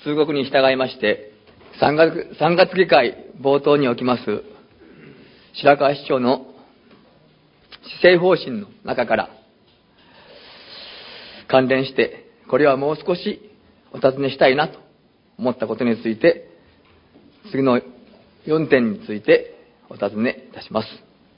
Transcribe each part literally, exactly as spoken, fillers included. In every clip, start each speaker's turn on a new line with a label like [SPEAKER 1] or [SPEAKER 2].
[SPEAKER 1] 通告に従いまして、さんがつ、さんがつ議会冒頭におきます、白川市長の施政方針の中から、関連して、これはもう少しお尋ねしたいなと思ったことについて、次のよんてんについてお尋ねいたします。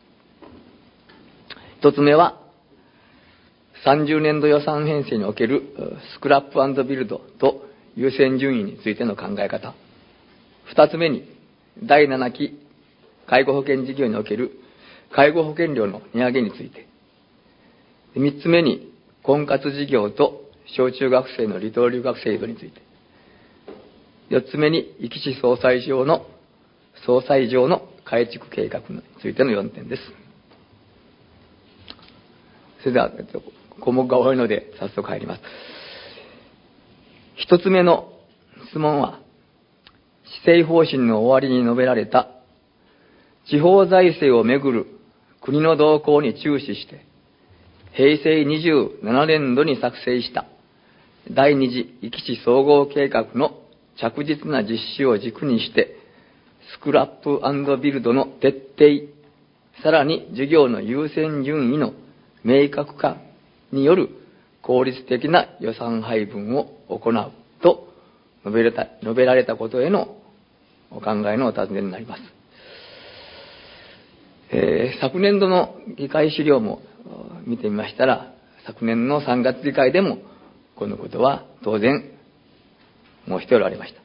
[SPEAKER 1] 一つ目は、さんじゅうねんど予算編成におけるスクラップ&ビルドと優先順位についての考え方。二つ目に、だいななき介護保険事業における介護保険料の値上げについて。三つ目に、婚活事業と小中学生の離島留学制度について。四つ目に、壱岐市総裁上の、総裁上の改築計画についてのよんてんです。それでは、項目が多いので早速入ります。一つ目の質問は、施政方針の終わりに述べられた地方財政をめぐる国の動向に注視して、平成にじゅうななねんどに作成した第二次壱岐市総合計画の着実な実施を軸にして、スクラップ&ビルドの徹底、さらに事業の優先順位の明確化による効率的な予算配分を行うと述べられた、述べられたことへのお考えのお尋ねになります。えー、昨年度の議会資料も見てみましたら、昨年のさんがつ議会でもこのことは当然申しておられました。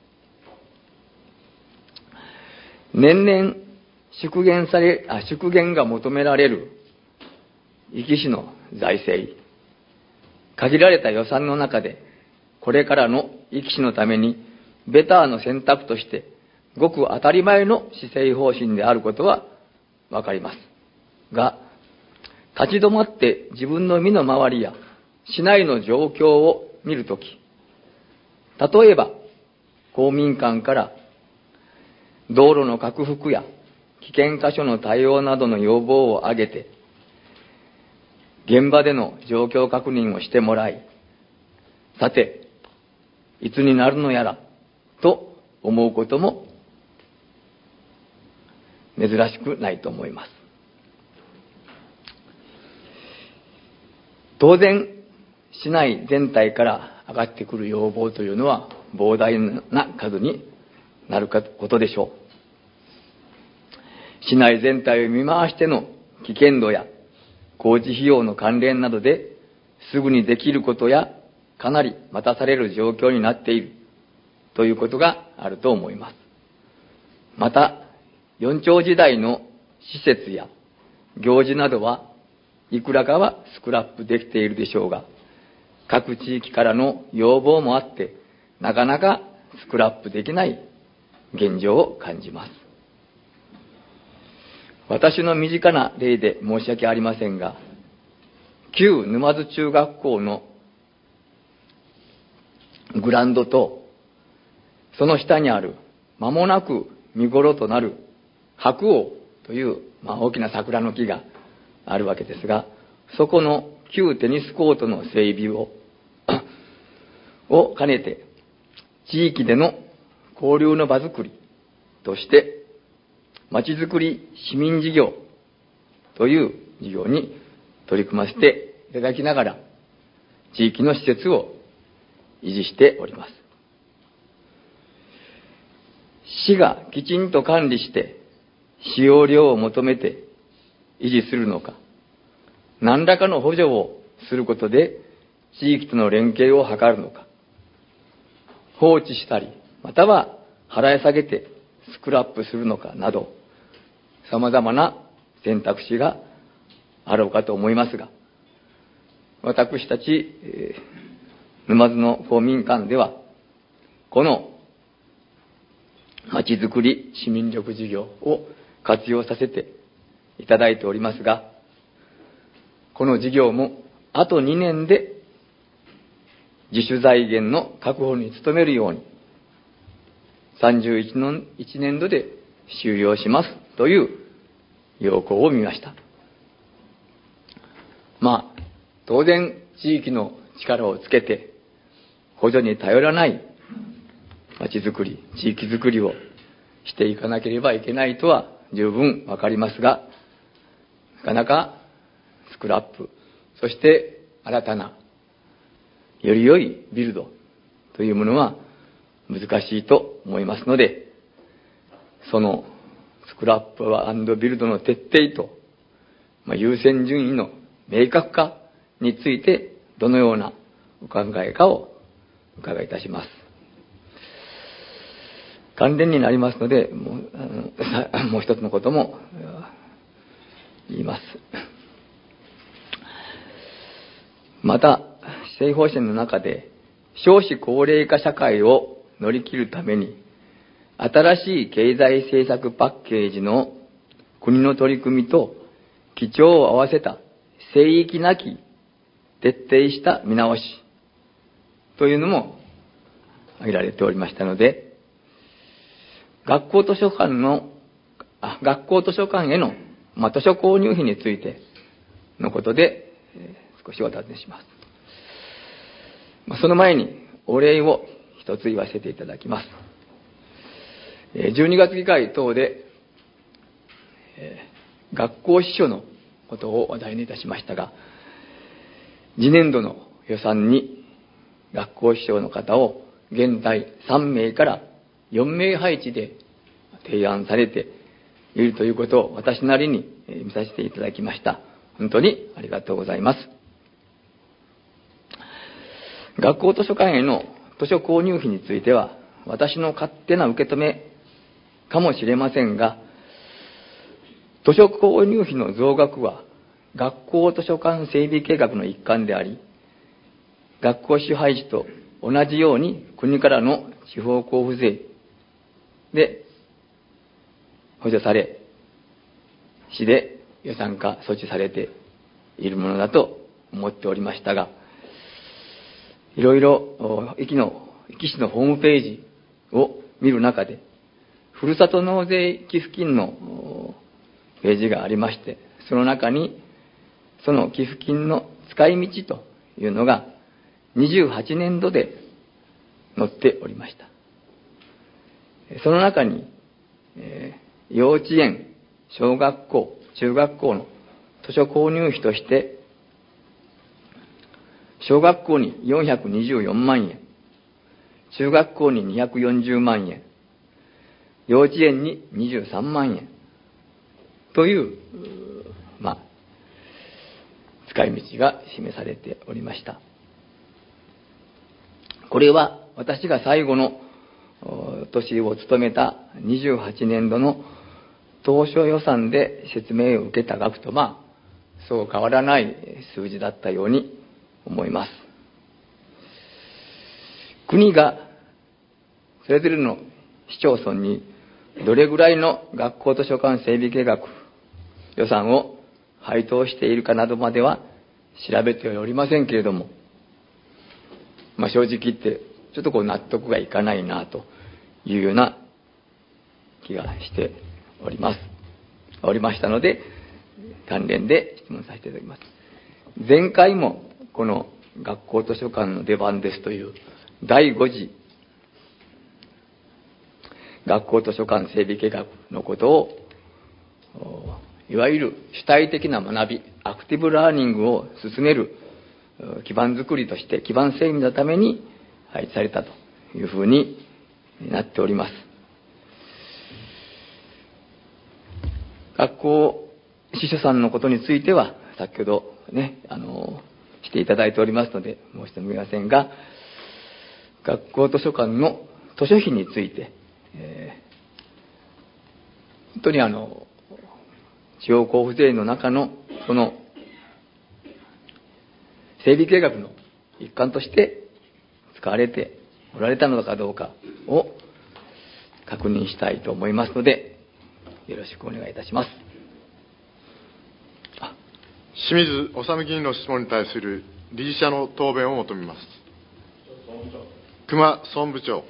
[SPEAKER 1] 年々縮減され、あ、縮減が求められる壱岐市の財政、限られた予算の中で、これからの壱岐市のためにベターの選択として、ごく当たり前の施政方針であることはわかります。が、立ち止まって自分の身の回りや市内の状況を見るとき、例えば公民館から道路の拡幅や危険箇所の対応などの要望を挙げて、現場での状況確認をしてもらい、さて、いつになるのやらと思うことも珍しくないと思います。当然、市内全体から上がってくる要望というのは膨大な数になることでしょう。市内全体を見回しての危険度や工事費用の関連などですぐにできることやかなり待たされる状況になっているということがあると思います。また、四町時代の施設や行事などはいくらかはスクラップできているでしょうが、各地域からの要望もあってなかなかスクラップできない現状を感じます。私の身近な例で申し訳ありませんが、旧沼津中学校のグラウンドとその下にある間もなく見頃となる白王という、まあ、大きな桜の木があるわけですが、そこの旧テニスコートの整備をを兼ねて地域での交流の場づくりとしてまちづくり市民事業という事業に取り組ませていただきながら地域の施設を維持しております。市がきちんと管理して使用料を求めて維持するのか、何らかの補助をすることで地域との連携を図るのか、放置したりまたは払い下げてスクラップするのかなど、様々な選択肢があろうかと思いますが、私たち、えー、沼津の公民館ではこのまちづくり市民力事業を活用させていただいておりますが、この事業もあとにねんで自主財源の確保に努めるようにさんじゅういちねんどで終了しますという要項を見ました。まあ当然地域の力をつけて補助に頼らない町づくり、地域づくりをしていかなければいけないとは十分わかりますが、なかなかスクラップ、そして新たなより良いビルドというものは難しいと思いますので、そのスクラップ&ビルドの徹底と、まあ、優先順位の明確化についてどのようなお考えかをお伺いいたします。関連になりますので、もう、あのもう一つのことも言います。また、施政方針の中で、少子高齢化社会を乗り切るために、新しい経済政策パッケージの国の取り組みと基調を合わせた聖域なき徹底した見直しというのも挙げられておりましたので、学校図書館の、あ学校図書館への、まあ、図書購入費についてのことで、えー、少しお尋ねします。まあ、その前にお礼を一つ言わせていただきます。じゅうにがつ議会等で、えー、学校司書のことを話題にいたしましたが、次年度の予算に学校司書の方を現在さんめいからよんめい配置で提案されているということを私なりに見させていただきました。本当にありがとうございます。学校図書館への図書購入費については、私の勝手な受け止めかもしれませんが、図書購入費の増額は学校図書館整備計画の一環であり、学校支配費と同じように国からの地方交付税で補助され、市で予算化措置されているものだと思っておりましたが、いろいろ壱岐の壱岐市のホームページを見る中で、ふるさと納税寄付金のページがありまして、その中にその寄付金の使い道というのがにじゅうはちねんどで載っておりました。その中に、えー、幼稚園、小学校、中学校の図書購入費として、小学校によんひゃくにじゅうよんまんえん、中学校ににひゃくよんじゅうまんえん、幼稚園ににじゅうさんまんえんという、まあ、使い道が示されておりました。これは私が最後の年を務めたにじゅうはちねんどの当初予算で説明を受けた額と、まあ、そう変わらない数字だったように思います。国がそれぞれの市町村にどれぐらいの学校図書館整備計画予算を配当しているかなどまでは調べておりませんけれども、まあ、正直言ってちょっとこう納得がいかないなというような気がしておりますおりましたので、関連で質問させていただきます。前回もこの学校図書館の出番ですというだいご次学校図書館整備計画のことを、いわゆる主体的な学び、アクティブラーニングを進める基盤づくりとして、基盤整備のために配置されたというふうになっております。学校司書さんのことについては先ほどね、あのしていただいておりますので申し上げませんが、学校図書館の図書費について、えー、本当にあの地方交付税の中のその整備計画の一環として使われておられたのかどうかを確認したいと思いますので、よろしくお願いいたします。
[SPEAKER 2] 清水治議員の質問に対する理事者の答弁を求めます。熊総務部長。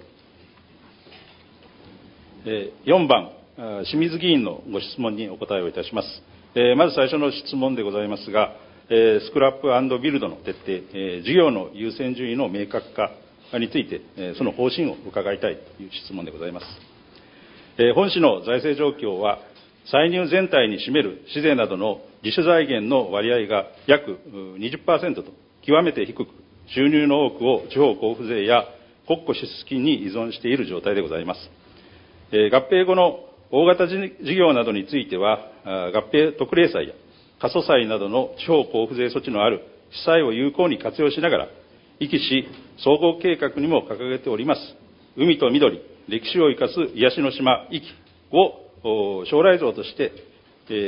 [SPEAKER 3] よんばん、清水議員のご質問にお答えをいたします。まず最初の質問でございますが、スクラップ&ビルドの徹底、事業の優先順位の明確化について、その方針を伺いたいという質問でございます。本市の財政状況は、歳入全体に占める市税などの自主財源の割合が約 にじゅっパーセント と極めて低く、収入の多くを地方交付税や国庫支出金に依存している状態でございます。合併後の大型事業などについては、合併特例債や過疎債などの地方交付税措置のある市債を有効に活用しながら、壱岐市総合計画にも掲げております、海と緑、歴史を生かす癒しの島、壱岐を将来像として、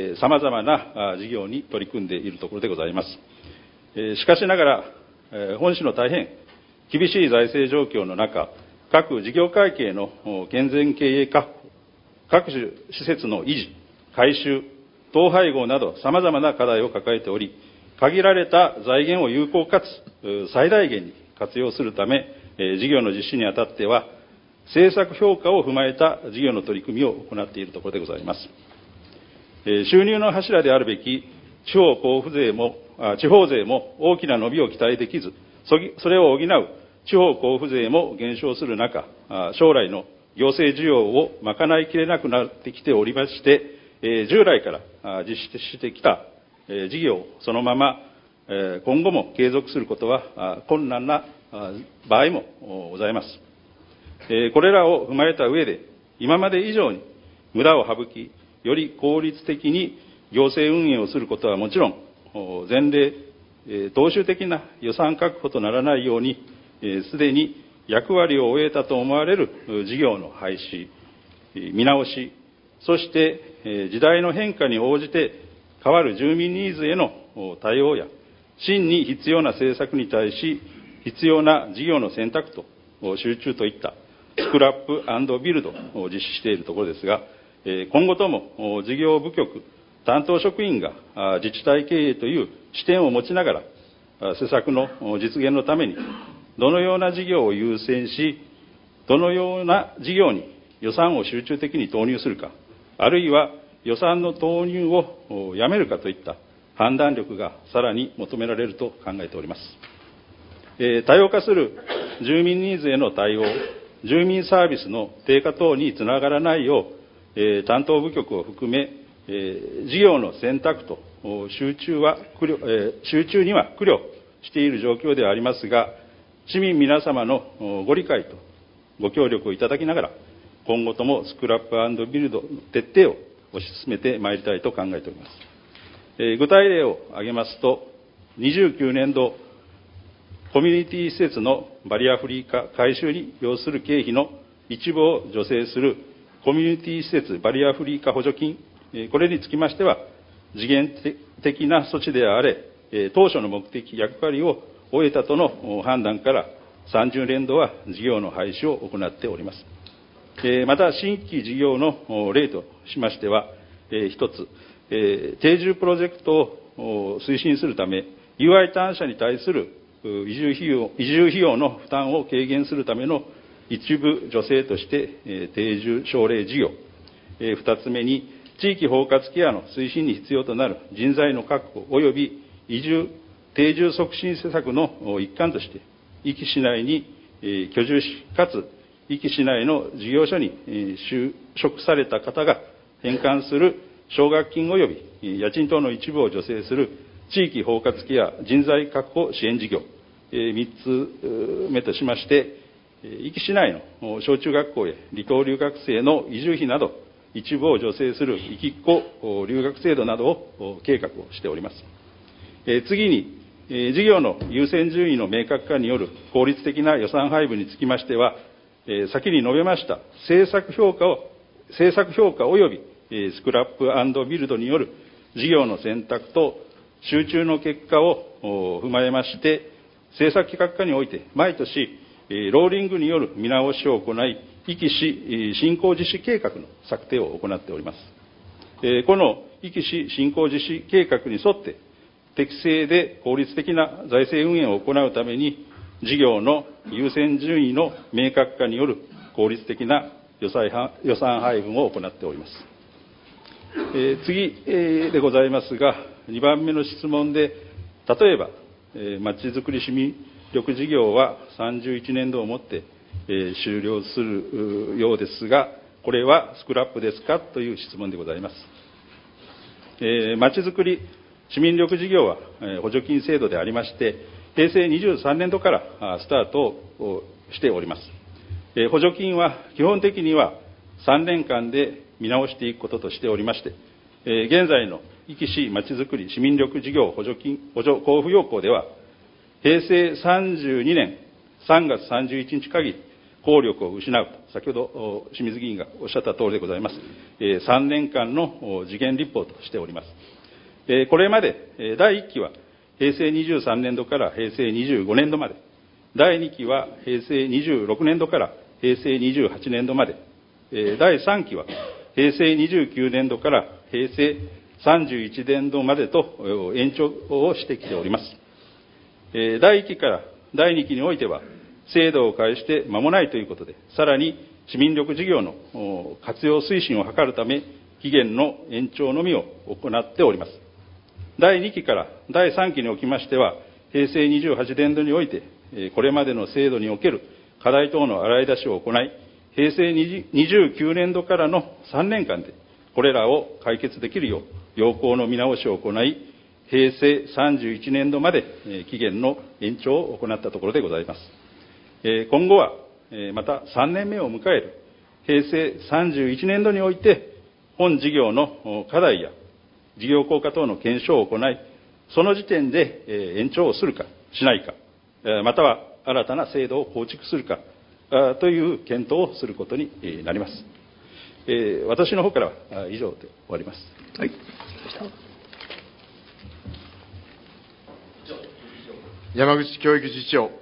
[SPEAKER 3] さまざまな事業に取り組んでいるところでございます。しかしながら、本市の大変厳しい財政状況の中、各事業会計の健全経営確保、各種施設の維持、改修、統廃合など様々な課題を抱えており、限られた財源を有効かつ最大限に活用するため、事業の実施にあたっては、政策評価を踏まえた事業の取り組みを行っているところでございます。収入の柱であるべき地方交付税も、地方税も大きな伸びを期待できず、それを補う地方交付税も減少する中、将来の行政需要を賄いきれなくなってきておりまして、従来から実施してきた事業をそのまま今後も継続することは困難な場合もございます。これらを踏まえた上で、今まで以上に無駄を省き、より効率的に行政運営をすることはもちろん、前例、踏襲的な予算確保とならないように、すでに役割を終えたと思われる事業の廃止、見直し、そして時代の変化に応じて変わる住民ニーズへの対応や、真に必要な政策に対し、必要な事業の選択と集中といったスクラップ&ビルドを実施しているところですが、今後とも事業部局、担当職員が自治体経営という視点を持ちながら、施策の実現のために、どのような事業を優先し、どのような事業に予算を集中的に投入するか、あるいは予算の投入をやめるかといった判断力がさらに求められると考えております。えー、多様化する住民ニーズへの対応、住民サービスの低下等につながらないよう、えー、担当部局を含め、えー、事業の選択と集中は苦慮、えー、集中には苦慮している状況ではありますが、市民皆様のご理解とご協力をいただきながら、今後ともスクラップ&ビルドの徹底を推し進めてまいりたいと考えております。えー、具体例を挙げますと、にじゅうきゅうねんど、コミュニティ施設のバリアフリー化改修に要する経費の一部を助成するコミュニティ施設バリアフリー化補助金、これにつきましては、次元的な措置であれ、当初の目的、役割を終えたとの判断から、さんじゅうねんどは事業の廃止を行っております。また、新規事業の例としましては、一つ、定住プロジェクトを推進するため、有愛端社に対する移住費用、移住費用の負担を軽減するための一部助成として、定住奨励事業。二つ目に、地域包括ケアの推進に必要となる人材の確保及び移住、定住促進施策の一環として、壱岐市内に居住し、かつ壱岐市内の事業所に就職された方が返還する奨学金及び家賃等の一部を助成する地域包括ケア人材確保支援事業。三つ目としまして、壱岐市内の小中学校へ離島留学生の移住費など一部を助成する壱岐っ子留学制度などを計画をしております。次に、事業の優先順位の明確化による効率的な予算配分につきましては、先に述べました政策評価を、政策評価及びスクラップ&ビルドによる事業の選択と集中の結果を踏まえまして、政策企画課において毎年、ローリングによる見直しを行い、壱岐市振興実施計画の策定を行っております。この壱岐市振興実施計画に沿って、適正で効率的な財政運営を行うために、事業の優先順位の明確化による効率的な予算配分を行っております。えー、次、えー、でございますが、にばんめの質問で、例えば、えー、まちづくり市民力事業はさんじゅういちねんどをもって、えー、終了するようですが、これはスクラップですかという質問でございます。えー、まちづくり市民力事業は、えー、補助金制度でありまして、平成にじゅうさんねんどからスタートをしております。えー、補助金は基本的にはさんねんかんで見直していくこととしておりまして、えー、現在の壱岐市まちづくり市民力事業補助金補助交付要項では、平成さんじゅうにねんさんがつさんじゅういちにち限り効力を失うと、先ほど清水議員がおっしゃった通りでございます。えー、さんねんかんの時限立法としております。えー、これまで、えー、だいいっきは平成にじゅうさんねんどから平成にじゅうごねんどまで、だいにきは平成にじゅうろくねんどから平成にじゅうはちねんどまで、えー、だいさんきは平成にじゅうきゅうねんどから平成さんじゅういちねんどまでと延長をしてきております。えー、だいいっきからだいにきにおいては、制度を開始して間もないということで、さらに市民力事業の活用推進を図るため、期限の延長のみを行っております。だいにきからだいさんきにおきましては、平成にじゅうはちねんどにおいて、これまでの制度における課題等の洗い出しを行い、平成にじゅうきゅうねんどからのさんねんかんで、これらを解決できるよう、要項の見直しを行い、平成さんじゅういちねんどまで期限の延長を行ったところでございます。今後は、またさんねんめを迎える平成さんじゅういちねんどにおいて、本事業の課題や事業効果等の検証を行い、その時点で延長をするかしないか、または新たな制度を構築するかという検討をすることになります。私の方からは以上で終わります。
[SPEAKER 1] はい。
[SPEAKER 2] 山口教育次長。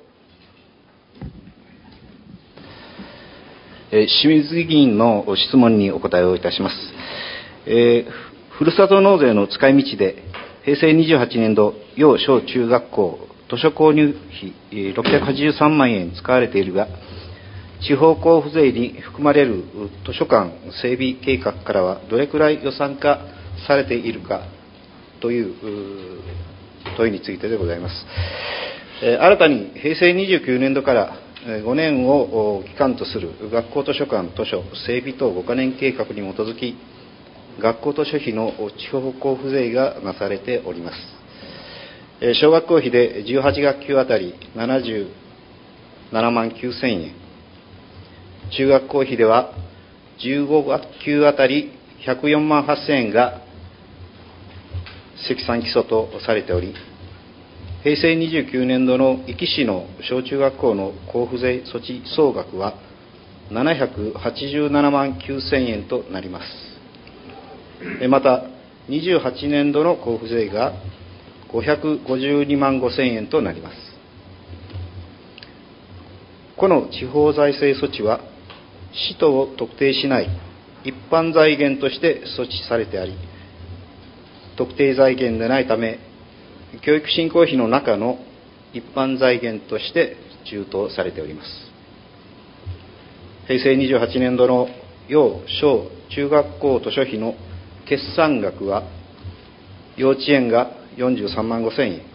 [SPEAKER 4] 清水議員の質問にお答えをいたします。えー、ふるさと納税の使い道で、平成にじゅうはちねんど、要小中学校図書購入費ろっぴゃくはちじゅうさんまんえん使われているが、地方交付税に含まれる図書館整備計画からはどれくらい予算化されているかという問いについてでございます。えー、新たに平成にじゅうきゅうねんどからごねんを期間とする学校図書館図書整備等ごかねん計画に基づき、学校図書費の地方交付税がなされております。小学校費でじゅうはちがっきゅうあたりななじゅうななまんきゅうせんえん、中学校費ではじゅうごがっきゅうあたりひゃくよんまんはっせんえんが積算基礎とされており、平成にじゅうきゅうねんどの壱岐市の小中学校の交付税措置総額はななひゃくはちじゅうななまんきゅうせんえんとなります。また、にじゅうはちねんどの交付税がごひゃくごじゅうにまんごせんえんとなります。この地方財政措置は、使途を特定しない一般財源として措置されてあり、特定財源でないため、教育振興費の中の一般財源として充当されております。平成にじゅうはちねんどの要小中学校図書費の決算額は、幼稚園がよんじゅうさんまんごせんえん、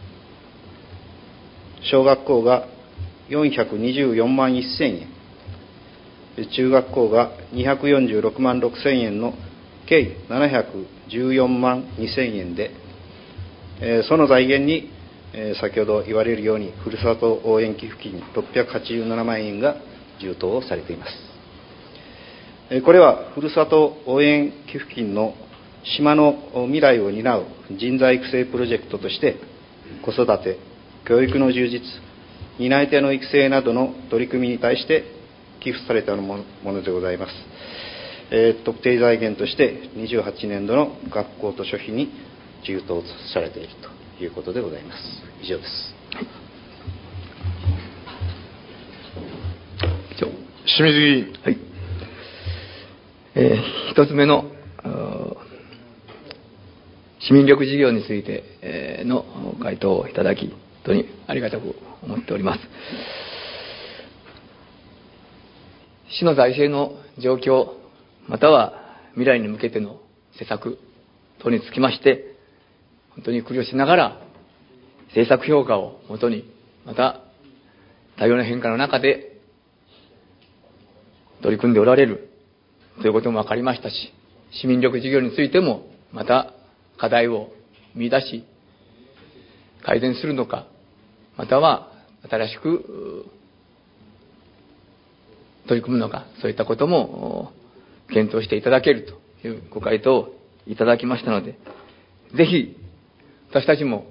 [SPEAKER 4] 小学校がよんひゃくにじゅうよんまんせんえん、中学校がにひゃくよんじゅうろくまんろくせんえんの計ななひゃくじゅうよんまんにせんえんで、その財源に先ほど言われるようにふるさと応援寄付金ろっぴゃくはちじゅうななまんえんが充当をされています。これはふるさと応援寄付金の島の未来を担う人材育成プロジェクトとして、子育て、教育の充実、担い手の育成などの取り組みに対して寄付されたものでございます。えー、特定財源としてにじゅうはちねんどの学校図書費に充当されているということでございます。以上です。
[SPEAKER 2] 清水議員。
[SPEAKER 1] はい。えー、一つ目の市民力事業について、えー、の回答をいただき、本当にありがたく思っております。市の財政の状況、または未来に向けての施策等につきまして、本当に苦慮しながら政策評価をもとに、また多様な変化の中で取り組んでおられるということも分かりましたし、市民力事業についてもまた課題を見出し改善するのか、または新しく取り組むのか、そういったことも検討していただけるというご回答をいただきましたので、ぜひ私たちも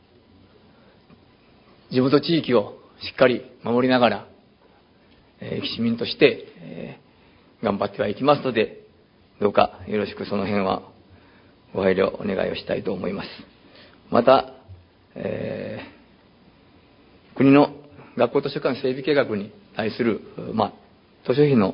[SPEAKER 1] 地元地域をしっかり守りながら、えー、市民として、えー、頑張ってはいきますので、どうかよろしくその辺はご配慮お願いをしたいと思います。また、えー、国の学校図書館整備計画に対する、まあ、図書費の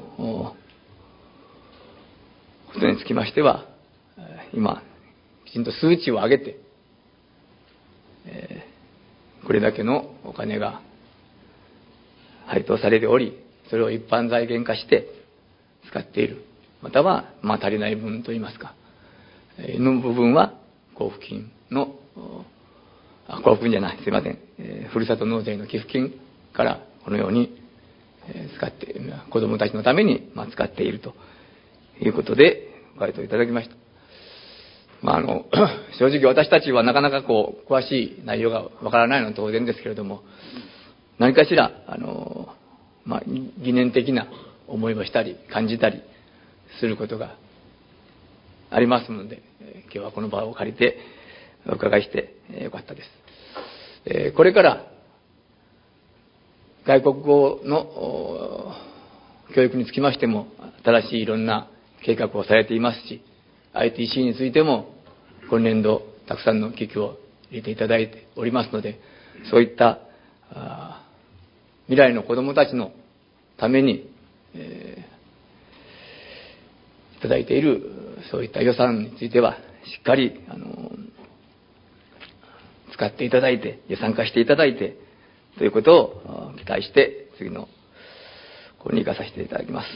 [SPEAKER 1] ことにつきましては、今きちんと数値を上げて、えー、これだけのお金が配当されており、それを一般財源化して使っている、または、まあ、足りない分といいますか、えー、の部分は交付金のあ交付金じゃない、すいません、えー、ふるさと納税の寄付金からこのように、えー、使って子どもたちのために、まあ、使っているということでご回答いただきました。まあ、あの正直私たちはなかなかこう詳しい内容がわからないのは当然ですけれども、何かしらあの、まあ、疑念的な思いをしたり感じたりすることがありますので、今日はこの場を借りてお伺いしてよかったです。えー、これから外国語の教育につきましても新しいいろんな計画をされていますし、アイティーシー についても今年度たくさんの機器を入れていただいておりますので、そういった未来の子どもたちのために、えー、いただいているそういった予算についてはしっかりあの使っていただいて、予算化していただいてということを期待して次のここに行かさせていただきます。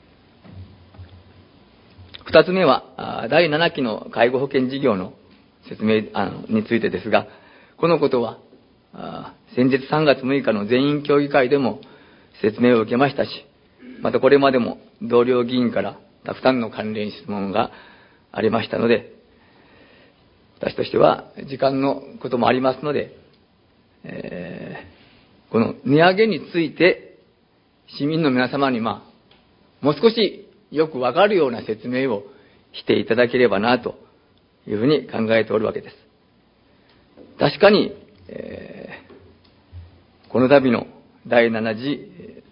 [SPEAKER 1] 二つ目はだいななきの介護保険事業の説明についてですが、このことは先日さんがつむいかの全員協議会でも説明を受けましたし、またこれまでも同僚議員からたくさんの関連質問がありましたので、私としては時間のこともありますので、えー、この値上げについて市民の皆様にまあもう少しよくわかるような説明をしていただければなというふうに考えておるわけです。確かに、えー、この度のだいなな次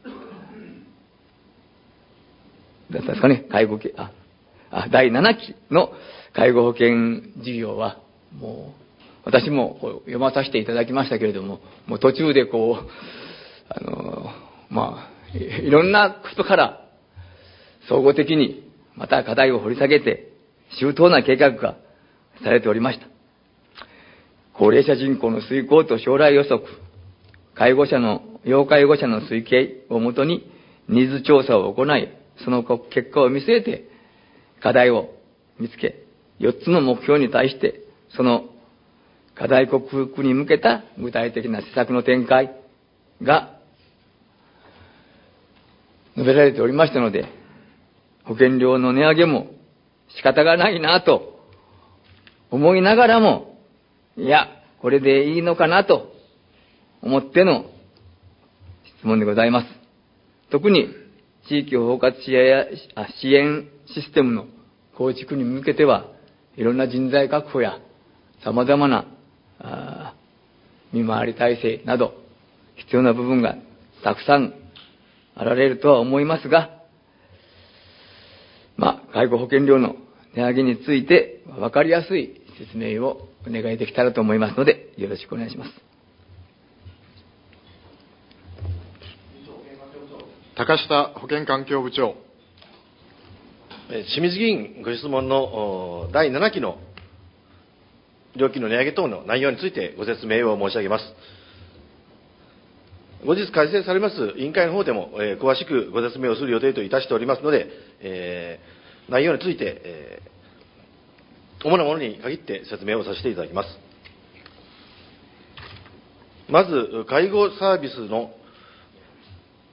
[SPEAKER 1] だったですかね、介護系ああだいななきの介護保険事業はもう私もこう読まさせていただきましたけれども、もう途中でこうあのまあいろんなことから総合的にまた課題を掘り下げて周到な計画がされておりました。高齢者人口の推移と将来予測、介護者の要介護者の推計をもとにニーズ調査を行い、その結果を見据えて課題を見つけ、よっつの目標に対してその課題克服に向けた具体的な施策の展開が述べられておりましたので、保険料の値上げも仕方がないなと思いながらも、いや、これでいいのかなと思っての質問でございます。特に地域包括支援システムの構築に向けては、いろんな人材確保や様々な見回り体制など必要な部分がたくさんあられるとは思いますが、まあ、介護保険料の値上げについて分かりやすい説明をお願いできたらと思いますので、よろしくお願いします。
[SPEAKER 2] 高下保健環境部長。
[SPEAKER 5] 清水議員ご質問のだいななきの料金の値上げ等の内容についてご説明を申し上げます。後日開催されます委員会の方でも、えー、詳しくご説明をする予定といたしておりますので、えー、内容について、えー、主なものに限って説明をさせていただきます。まず、介護サービスの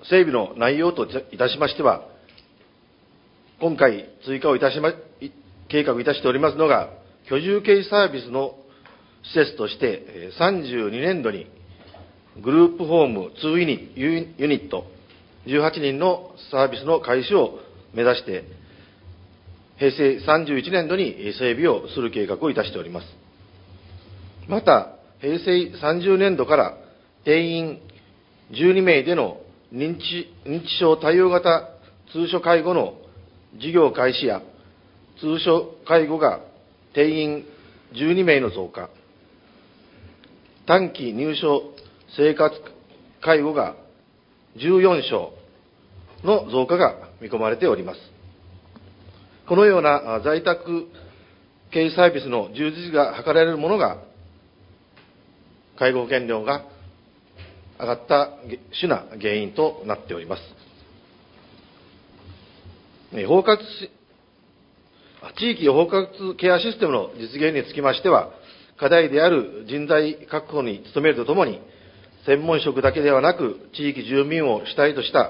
[SPEAKER 5] 整備の内容といたしましては、今回追加をいたしま、計画いたしておりますのが、居住系サービスの施設として、さんじゅうにねんどにグループホームにユニユニット、じゅうはちにんのサービスの開始を目指して、平成さんじゅういちねんどに整備をする計画をいたしております。また、平成さんじゅうねんどから定員じゅうにめいでの認知、認知症対応型通所介護の事業開始や、通所介護が定員じゅうにめいの増加、短期入所生活介護がじゅうよんしょうの増加が見込まれております。このような在宅系サービスの充実が図られるものが、介護保険料が上がった主な原因となっております。包括し地域包括ケアシステムの実現につきましては、課題である人材確保に努めるとともに、専門職だけではなく、地域住民を主体とした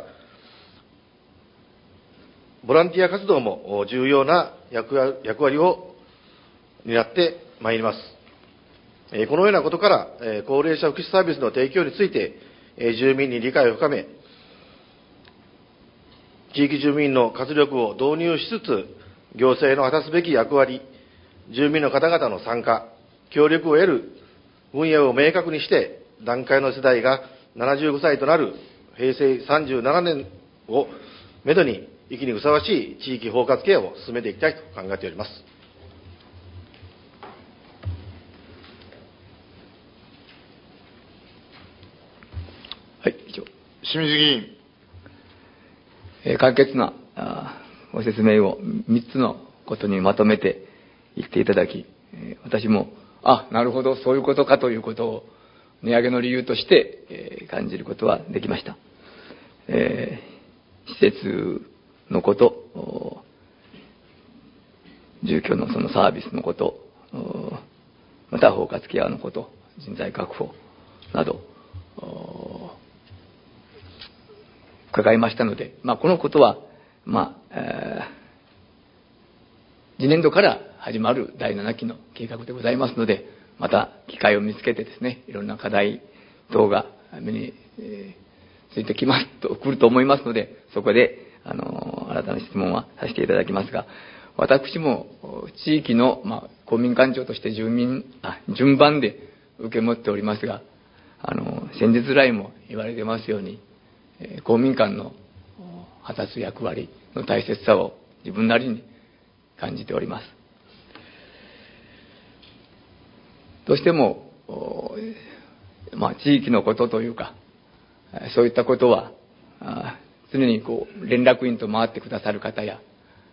[SPEAKER 5] ボランティア活動も重要な役割を担ってまいります。このようなことから、高齢者福祉サービスの提供について、住民に理解を深め、地域住民の活力を導入しつつ、行政の果たすべき役割、住民の方々の参加、協力を得る分野を明確にして、団塊の世代がななじゅうごさいとなる平成さんじゅうななねんをめどに、生きにふさわしい地域包括ケアを進めていきたいと考えております。
[SPEAKER 1] はい、以上。
[SPEAKER 2] 清水議員。
[SPEAKER 1] えー、簡潔なご説明をみっつのことにまとめて言っていただき、えー、私も、あ、なるほど、そういうことかということを値上げの理由として、えー、感じることはできました。えー、施設のこと、住居のそのサービスのこと、また包括ケアのこと、人材確保など、伺いましたので、まあ、このことは、まあえー、次年度から始まるだいななきの計画でございますので、また機会を見つけてですね、いろんな課題等が目に、えー、ついてきますと来ると思いますので、そこであの新たな質問はさせていただきますが、私も地域の、まあ、公民館長として住民あ順番で受け持っておりますが、あの先日来も言われてますように、公民館の果たす役割の大切さを自分なりに感じております。どうしても、まあ、地域のことというか、そういったことは常にこう連絡員と回ってくださる方や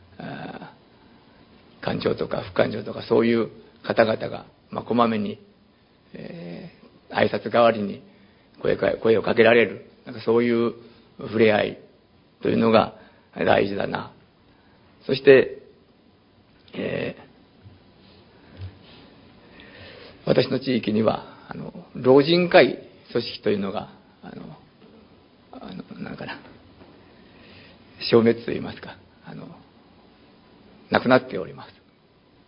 [SPEAKER 1] 館長とか副館長とかそういう方々が、まあ、こまめに、えー、挨拶代わりに声か声をかけられる、なんかそういう触れ合いというのが大事だな。そして、えー、私の地域にはあの老人会組織というのがあのあのなんかな消滅といいますか、あのなくなっております。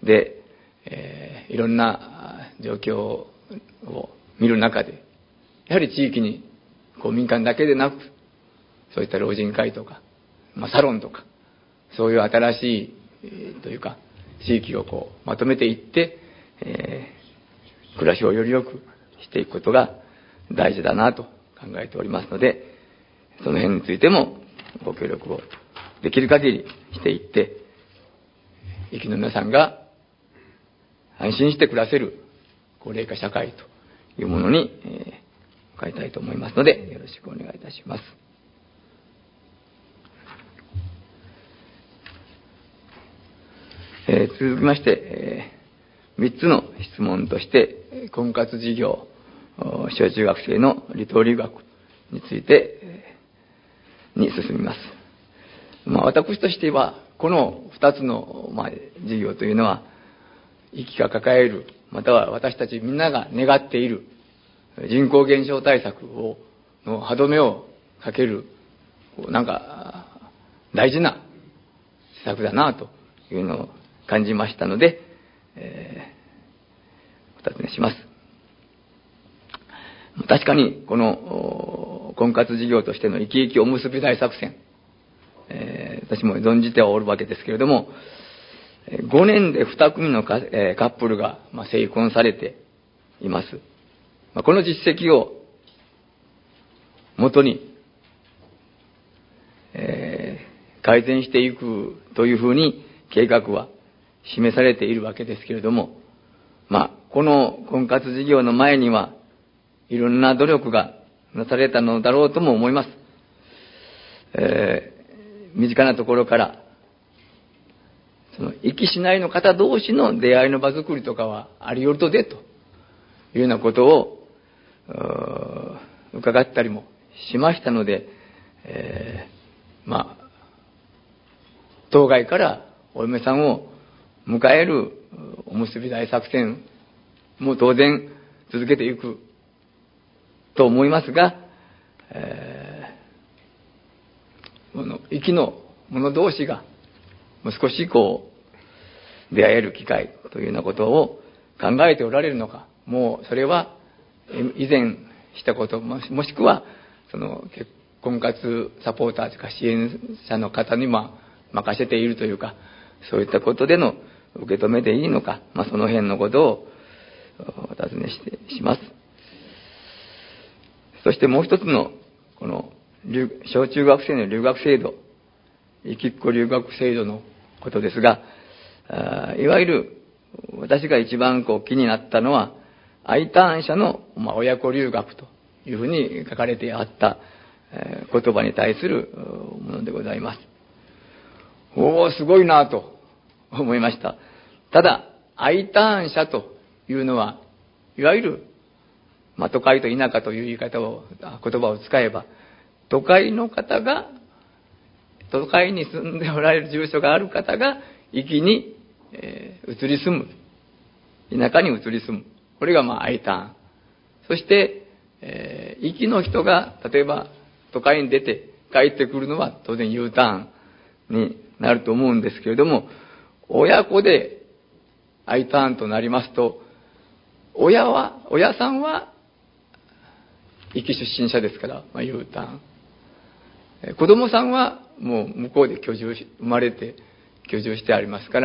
[SPEAKER 1] で、えー、いろんな状況を見る中で、やはり地域に公民館だけでなく、そういった老人会とか、まあ、サロンとか、そういう新しい、えー、というか地域をこうまとめていって、えー、暮らしをより良くしていくことが大事だなと考えておりますので、その辺についてもご協力をできる限りしていって、生きの皆さんが安心して暮らせる高齢化社会というものに、えー、変えたいと思いますので、よろしくお願いいたします。えー、続きまして、えー、みっつの質問として、婚活事業、小中学生の離島留学について、えー、に進みます。まあ、私としては、このふたつの、まあ、事業というのは、遺棄が抱える、または私たちみんなが願っている人口減少対策をの歯止めをかけるなんか大事な施策だなというのを感じましたので、えー、お尋ねします。確かにこの婚活事業としての生き生きおむすび大作戦、えー、私も存じてはおるわけですけれども、ごねんでに組のカップルが成婚されています。この実績をもとに、えー、改善していくというふうに計画は示されているわけですけれども、まあ、この婚活事業の前にはいろんな努力がなされたのだろうとも思います。えー、身近なところからその壱岐市内の方同士の出会いの場作りとかはありよるとでというようなことを伺ったりもしましたので、えー、まあ当該からお嫁さんを迎えるおむすび大作戦も当然続けていくと思いますが、えー、この壱岐の者同士がもう少しこう出会える機会というようなことを考えておられるのか、もうそれは以前したこと、もしくはその結婚活サポーターとか支援者の方にまあ任せているというか、そういったことでの受け止めでいいのか、まあ、その辺のことをお尋ねしてします。そしてもう一つのこの小中学生の留学制度、壱岐っ子留学制度のことですが、いわゆる私が一番こう気になったのは I ターン社の、まあ、親子留学というふうに書かれてあった、えー、言葉に対するものでございます。おお、すごいなと思いました。ただ I ターン社というのはいわゆる、まあ、都会と田舎という言い方を言葉を使えば、都会の方が都会に住んでおられる住所がある方が壱岐に、えー、移り住む、田舎に移り住む、これがまあ I ターン。そして、えー、壱岐の人が例えば都会に出て帰ってくるのは当然 U ターンになると思うんですけれども、親子で I ターンとなりますと、親は親さんは壱岐出身者ですから、まあ、U ターン、子供さんはもう向こうで居住し生まれて居住してありますから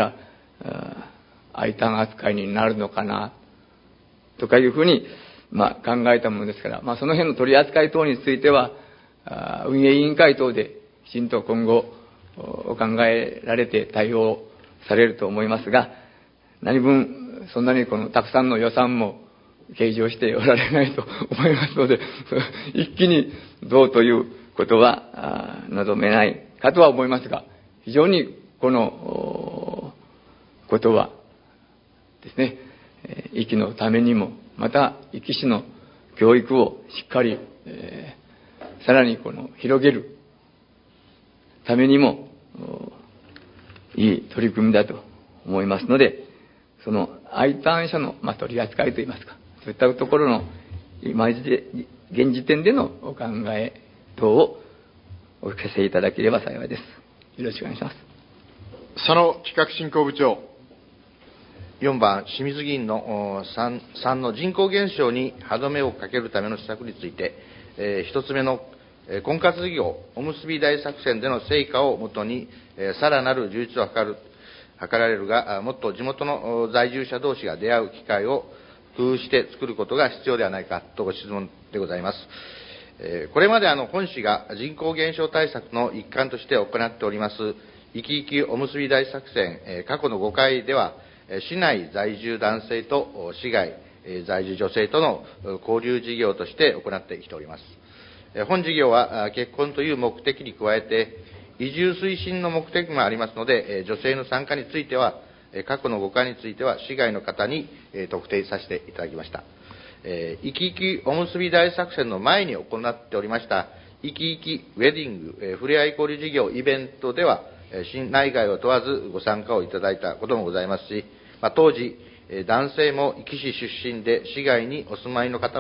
[SPEAKER 1] 、I ターン扱いになるのかなとかいうふうに、まあ、考えたものですから、まあ、その辺の取り扱い等については運営委員会等できちんと今後お考えられて対応されると思いますが、何分そんなにこのたくさんの予算も計上しておられないと思いますので、一気にどうということは望めないかとは思いますが、非常にこのことはですね、壱岐のためにも、また壱岐市の教育をしっかり、えー、さらにこの広げるためにもいい取り組みだと思いますので、その I ターン社の、まあ、取り扱いといいますか、そういったところの今現時点でのお考え等をお聞かせいただければ幸いです。よろしくお願いします。
[SPEAKER 2] 佐野企画振興部長。
[SPEAKER 5] よんばん、清水議員の 3, 3の人口減少に歯止めをかけるための施策について、えー、ひとつめの婚活事業おむすび大作戦での成果をもとに、えー、さらなる充実を図る図られるが、もっと地元の在住者同士が出会う機会を工夫して作ることが必要ではないかとご質問でございます。えー、これまであの本市が人口減少対策の一環として行っております生き生きおむすび大作戦、えー、過去のごかいでは市内在住男性と市外在住女性との交流事業として行ってきております。本事業は結婚という目的に加えて移住推進の目的もありますので、女性の参加については過去のごかいについては市外の方に特定させていただきました。生き生きおむすび大作戦の前に行っておりました生き生きウェディングふれあい交流事業イベントでは市内外を問わずご参加をいただいたこともございますし、まあ、当時男性も壱岐市出身で市外にお住まいの方も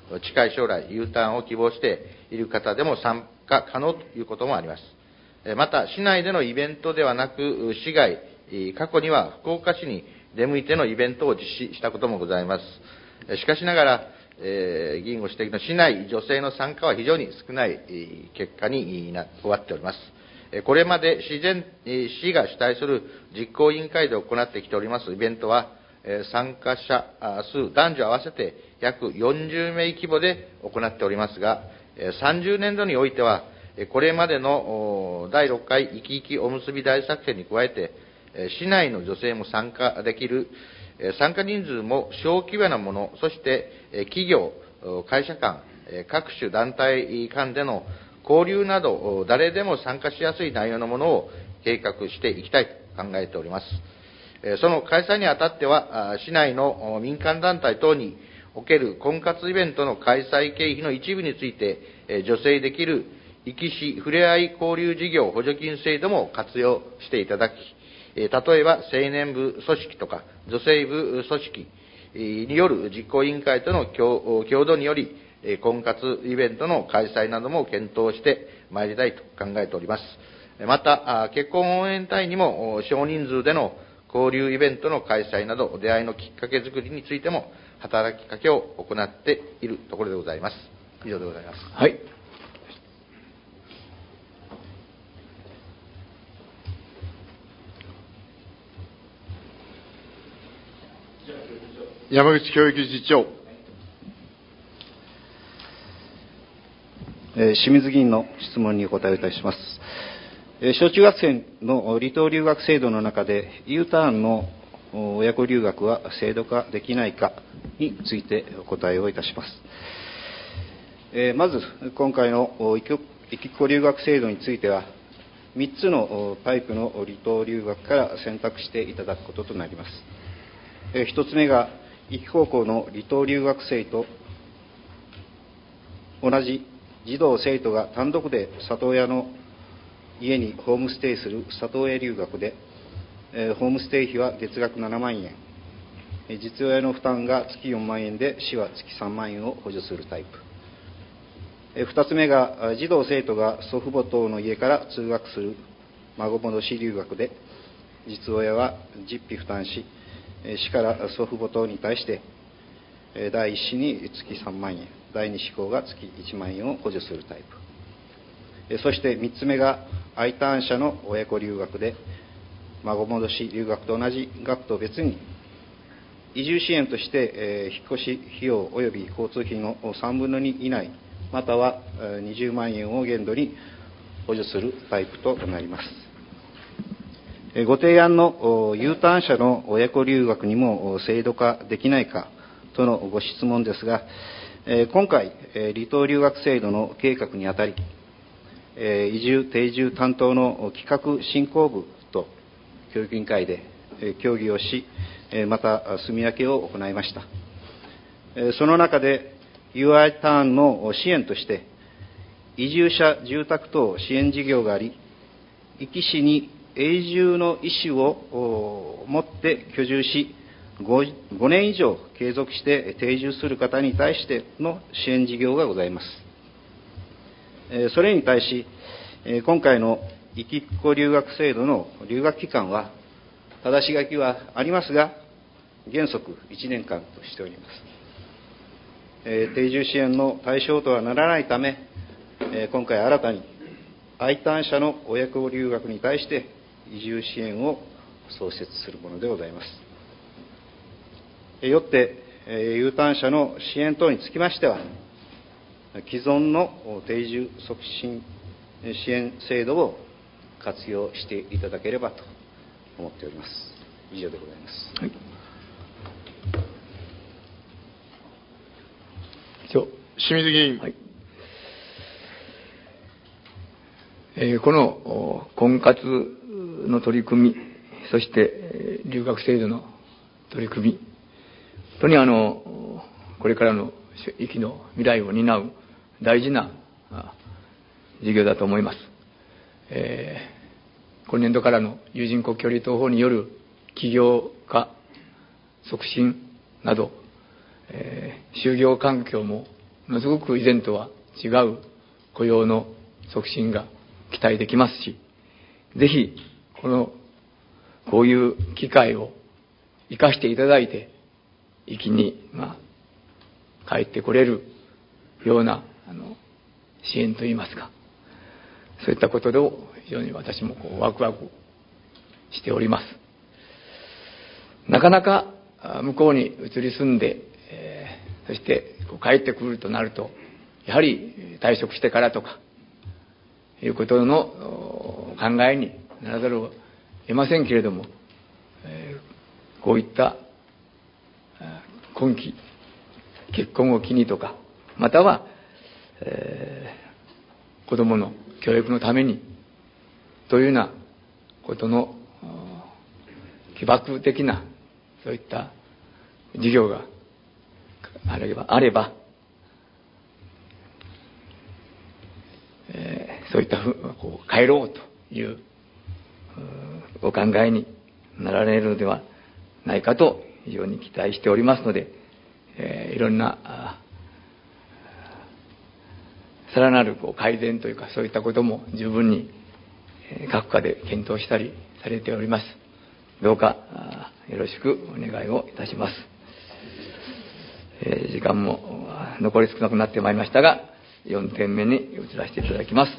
[SPEAKER 6] 近い将来 U ターンを希望している方でも参加可能ということもあります。また、市内でのイベントではなく、市外、過去には福岡市に出向いてのイベントを実施したこともございます。しかしながら、えー、議員ご指摘の市内女性の参加は非常に少ない結果にな終わっております。これまで市全市が主催する実行委員会で行ってきておりますイベントは、参加者数、男女合わせて約よんじゅうめい規模で行っておりますが、さんじゅうねんどにおいては、これまでのだいろっかいいきいきおむすび大作戦に加えて、市内の女性も参加できる、参加人数も小規模なもの、そして企業、会社間、各種団体間での交流など、誰でも参加しやすい内容のものを計画していきたいと考えております。その開催にあたっては、市内の民間団体等における婚活イベントの開催経費の一部について、助成できる壱岐市ふれあい交流事業補助金制度も活用していただき、例えば青年部組織とか女性部組織による実行委員会との共同により、婚活イベントの開催なども検討してまいりたいと考えております。また、結婚応援隊にも少人数での交流イベントの開催など、出会いのきっかけ作りについても働きかけを行っているところでございます。以上でございます。
[SPEAKER 1] はい。
[SPEAKER 2] 山口教育理事長。
[SPEAKER 4] えー、清水議員の質問にお答えいたします。えー、小中学生の離島留学制度の中で U ターンの親子留学は制度化できないかについてお答えをいたします。えー、まず今回のいきっこ留学制度についてはみっつのタイプの離島留学から選択していただくこととなります。えー、ひとつめが壱岐高校の離島留学生と同じ児童生徒が単独で里親の家にホームステイする里親留学で、えー、ホームステイ費は月額ななまんえん、えー、実親の負担が月よんまんえんで市は月さんまんえんを補助するタイプ。えー、ふたつめが児童生徒が祖父母等の家から通学する孫戻し留学で、実親は実費負担し、市から祖父母等に対して第一子に月さんまんえん、第二子以降が月いちまんえんを補助するタイプ。そしてみっつめが I ターン者の親子留学で、孫戻し留学と同じ額と別に移住支援として引っ越し費用及び交通費のさんぶんのに以内、またはにじゅうまんえんを限度に補助するタイプとなります。ご提案の U ターン者の親子留学にも制度化できないかとのご質問ですが、今回、離島留学制度の計画にあたり、移住・定住担当の企画振興部と教育委員会で協議をし、また住み分けを行いました。その中で ユーアイ ターンの支援として、移住者住宅等支援事業があり、壱岐市に永住の意思を持って居住し、ごねん以上継続して定住する方に対しての支援事業がございます。それに対し、今回のいきっこ留学制度の留学期間は、ただし書きはありますが、原則いちねんかんとしております。定住支援の対象とはならないため、今回新たに I ターン者の親子留学に対して移住支援を創設するものでございます。よって、U ターン者の支援等につきましては、既存の定住促進支援制度を活用していただければと思っております。以上でございます。はい。
[SPEAKER 2] 清水議員。
[SPEAKER 1] はい。えー、この婚活の取り組み、そして留学制度の取り組み、本当にあのこれからの壱岐の未来を担う大事な事業だと思います。えー、今年度からの有人国境離島法による起業家促進など、えー、就業環境もものすごく以前とは違う雇用の促進が期待できますし、ぜひこのこういう機会を生かしていただいて、生きに、まあ、帰ってこれるようなあの支援といいますか、そういったことで非常に私もこうワクワクしております。なかなか向こうに移り住んで、えー、そしてこう帰ってくるとなると、やはり退職してからとかいうことの考えにならざるを得ませんけれども、えー、こういった今期結婚を機にとか、または、えー、子どもの教育のためにというようなことの起爆的なそういった事業があれば、あればえー、そういったふこう帰ろうというお考えになられるのではないかと非常に期待しておりますので、えー、いろんなさらなるこう改善というか、そういったことも十分に各課で検討したりされております。どうかよろしくお願いをいたします。えー、時間も残り少なくなってまいりましたが、よんてんめに移らせていただきます。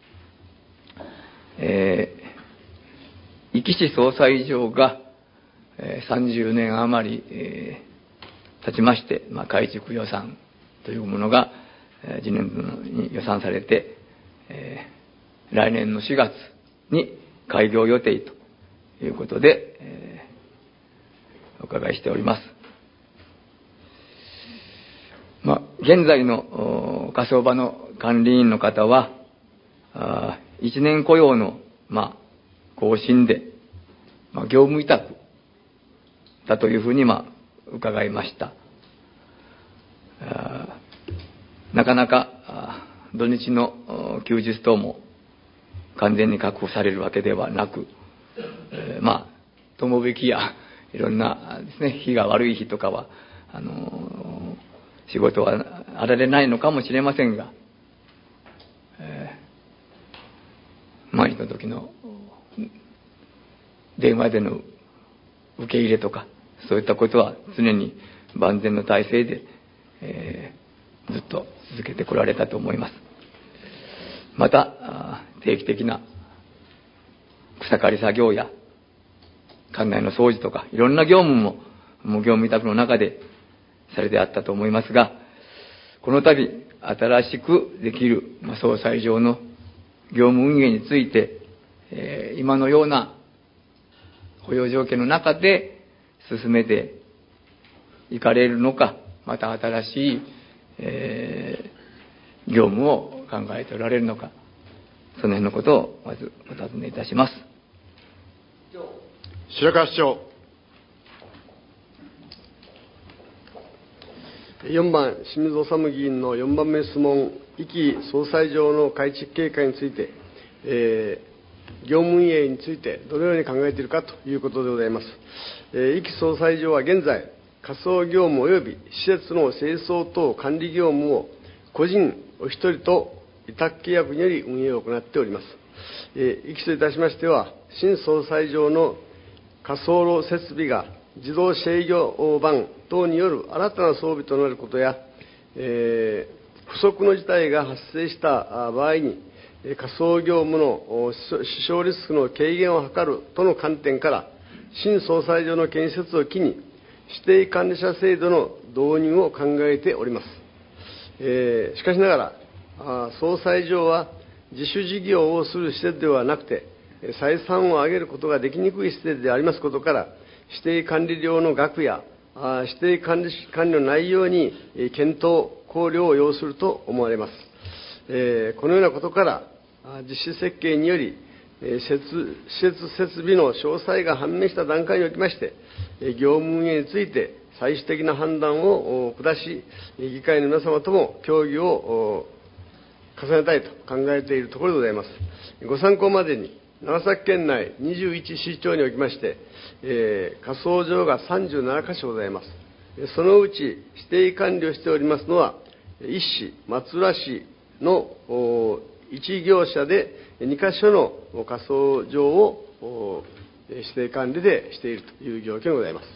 [SPEAKER 1] えー、壱岐市総裁場が、えー、さんじゅうねん余り、えー、経ちまして、まあ、改築予算というものが、えー、次年度に予算されて、えー、来年のしがつに開業予定ということで、えー、お伺いしております。まあ、現在の火葬場の管理員の方は、いちねん雇用の、まあ、更新で、まあ、業務委託だというふうに、まあ、伺いました。なかなか土日の休日等も完全に確保されるわけではなく、えー、まあ友引きやいろんなですね、日が悪い日とかはあのー、仕事はあられないのかもしれませんが、えー、毎日の時の電話での受け入れとか、そういったことは常に万全の体制で、えー、ずっと続けてこられたと思います。また定期的な草刈り作業や館内の掃除とかいろんな業務ももう業務委託の中でされてあったと思いますが、この度新しくできる総裁場の業務運営について、えー、今のような雇用条件の中で進めていかれるのか、また新しい、えー、業務を考えておられるのか、その辺のことをまずお尋ねいたします。
[SPEAKER 2] 白川市長。
[SPEAKER 7] よんばん、清水治議員のよんばんめ質問、壱岐総裁場の改築経過について、えー、業務運営についてどのように考えているかということでございます。えー、壱岐総裁場は現在、火葬業務及び施設の清掃等管理業務を個人お一人と委託契約により運営を行っております。えー、壱岐といたしましては、新総裁場の火葬炉設備が自動制御盤等による新たな装備となることや、えー、不測の事態が発生した場合に、火葬業務の死傷リスクの軽減を図るとの観点から、新総裁場の建設を機に、指定管理者制度の導入を考えております。えー、しかしながら、総裁場は自主事業をする施設ではなくて、採算を上げることができにくい施設でありますことから、指定管理料の額や指定管理管理の内容に検討、考慮を要すると思われます。えー、このようなことから、実施設計により、施設施設設備の詳細が判明した段階におきまして、業務運営について最終的な判断を下し、議会の皆様とも協議を重ねたいと考えているところでございます。ご参考までに、長崎県内にじゅういち市町におきまして、えー、火葬場がさんじゅうななかしょございます。そのうち指定管理をしておりますのは一市、松浦市のいち業者でにか所の火葬場を指定管理でしているという状況でございます。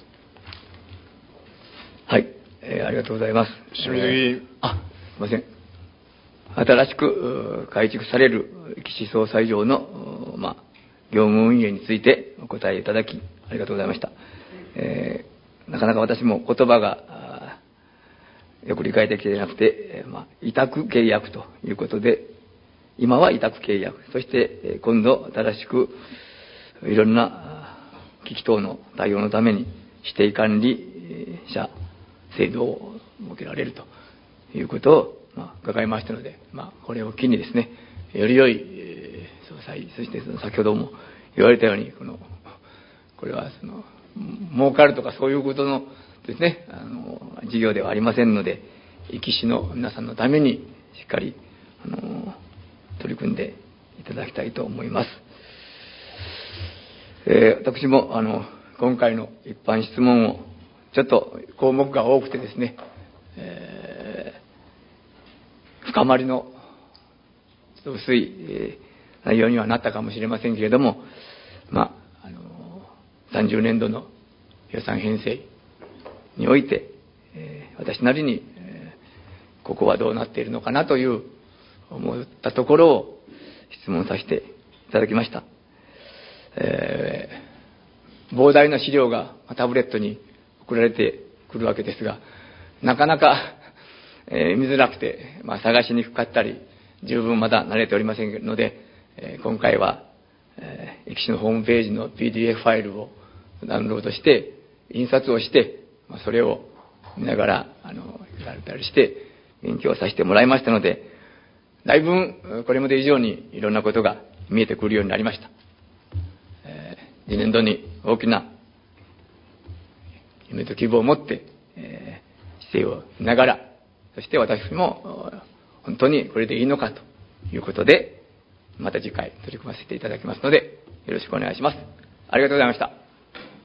[SPEAKER 1] はい、えー、ありがとうございます。
[SPEAKER 2] 清水議員、えー、
[SPEAKER 1] あ、すみません。新しく改築される岸総裁場の、まあ、業務運営についてお答えいただき、ありがとうございました。えー、なかなか私も言葉がよく理解できていなくて、まあ、委託契約ということで、今は委託契約、そして今度新しくいろんな危機等の対応のために指定管理者制度を設けられるということを、まあ、伺いましたので、まあ、これを機にですね、より良い、えー、総裁、そしてその先ほども言われたように、このこれはその儲かるとかそういうことのですね、あの事業ではありませんので、壱岐市の皆さんのためにしっかりあの取り組んでいただきたいと思います。えー、私もあの今回の一般質問をちょっと項目が多くてですね、えー深まりのちょっと薄い、えー、内容にはなったかもしれませんけれども、まあ、あのさんじゅうねんどの予算編成において、えー、私なりに、えー、ここはどうなっているのかなという思ったところを質問させていただきました。えー、膨大な資料がタブレットに送られてくるわけですが、なかなかえー、見づらくて、まあ、探しにくかったり、十分まだ慣れておりませんので、えー、今回は、えー、壱岐市のホームページの ピーディーエフ ファイルをダウンロードして、印刷をして、まあ、それを見ながら、あの、やられたりして、勉強させてもらいましたので、だいぶ、これまで以上にいろんなことが見えてくるようになりました。えー、次年度に大きな夢と希望を持って、えー、姿勢を見ながら、そして私も本当にこれでいいのかということで、また次回取り組ませていただきますので、よろしくお願いします。ありがとうございました。